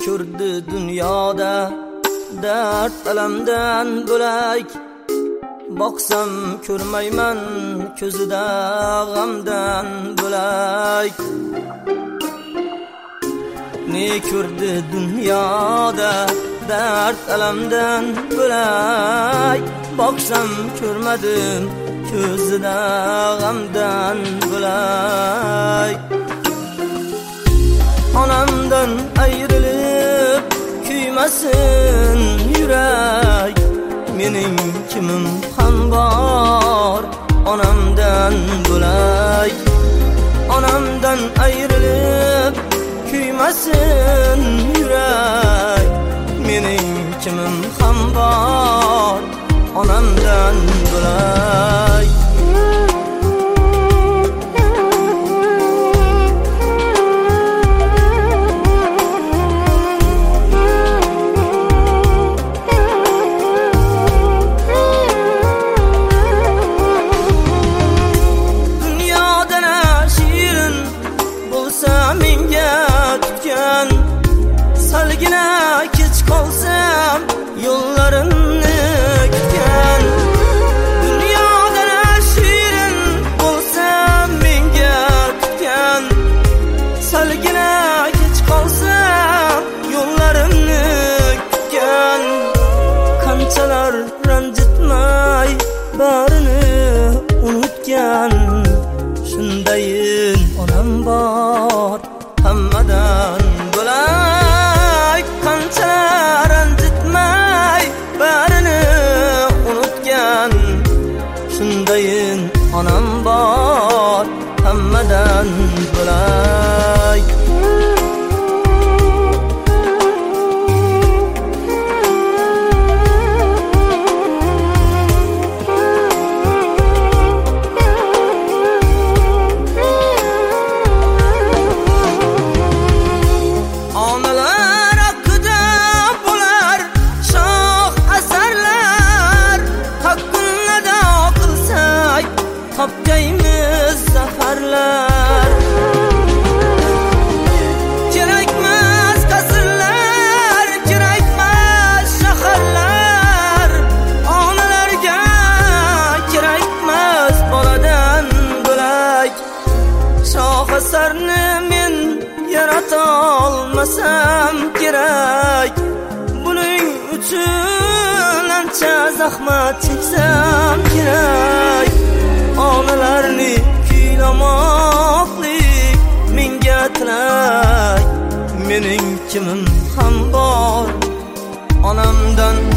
ko'rdi dunyoda dard alamdan bo'lak, boqsam ko'rmayman ko'zida g'amdan bo'lak. Ne ko'rdi dunyoda dard alamdan bo'lak, boqsam ko'rmadim ko'zida g'amdan bo'lak. Onamdan ayrilib kuymasin yurak, mening kimim ham bor onamdan bo'lak. Onamdan ayrilib kuymasin yurak, mening kimim ham bor onamdan bo'lak. Salgina kech qolsam yo'llarimni kutgan, dunyoda shirin bo'lsam menga tutgan. Salgina kech qolsam yo'llarimni kutgan, qanchalar ranjitmay barini unutgan. Shundayin onam bor hammadan bo'lak, qanchalar ranjitmay barini unutgan. Shundayin onam bor hammadan bo'lak. Topgaymiz zafarlar, kerakmas qasrlar, kerakmas shaharlar. Onalarga kerakmas boladan bo'lak. Shoh asarni men yarata olmasam kerak, buning uchun ancha zahmat cheksam kerak. Onalarni kuylamoqlik menga tilak, mening kimim ham bor onamdan